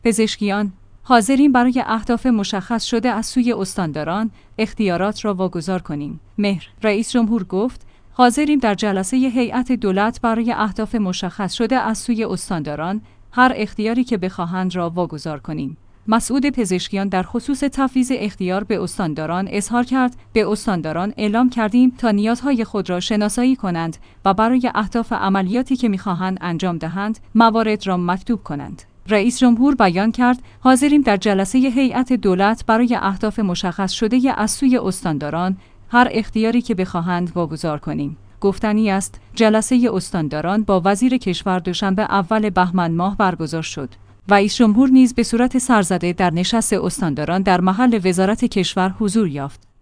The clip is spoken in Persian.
پزشکیان: حاضریم برای اهداف مشخص شده از سوی استانداران اختیارات را واگذار کنیم. مهر: رئیس جمهور گفت حاضریم در جلسه هیئت دولت برای اهداف مشخص شده از سوی استانداران هر اختیاری که بخواهند را واگذار کنیم. مسعود: پزشکیان در خصوص تفویض اختیار به استانداران اظهار کرد به استانداران اعلام کردیم تا نیازهای خود را شناسایی کنند و برای اهداف عملیاتی که می‌خواهند انجام دهند موارد را مکتوب کنند. رئیس جمهور بیان کرد حاضریم در جلسه هیئت دولت برای اهداف مشخص شده از سوی استانداران هر اختیاری که بخواهند واگذار کنیم. گفتنی است جلسه استانداران با وزیر کشور دوشنبه اول بهمن ماه برگزار شد. رئیس جمهور نیز به صورت سرزده در نشست استانداران در محل وزارت کشور حضور یافت.